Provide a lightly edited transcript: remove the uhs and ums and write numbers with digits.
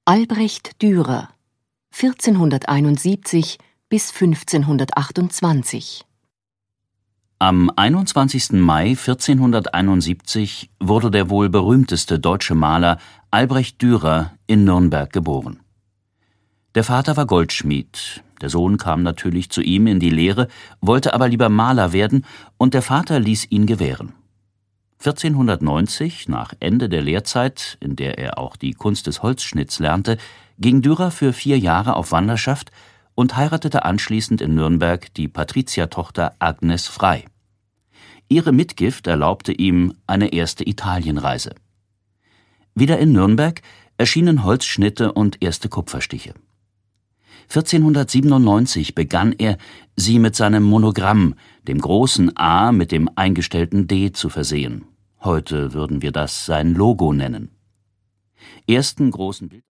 Albrecht Dürer, 1471 bis 1528. Am 21. Mai 1471 wurde der wohl berühmteste deutsche Maler Albrecht Dürer in Nürnberg geboren. Der Vater war Goldschmied, der Sohn kam natürlich zu ihm in die Lehre, wollte aber lieber Maler werden, und der Vater ließ ihn gewähren. 1490, nach Ende der Lehrzeit, in der er auch die Kunst des Holzschnitts lernte, ging Dürer für 4 Jahre auf Wanderschaft und heiratete anschließend in Nürnberg die Patriziertochter Agnes Frey. Ihre Mitgift erlaubte ihm eine erste Italienreise. Wieder in Nürnberg erschienen Holzschnitte und erste Kupferstiche. 1497 begann er, sie mit seinem Monogramm, dem großen A mit dem eingestellten D, zu versehen. Heute würden wir das sein Logo nennen. Ersten großen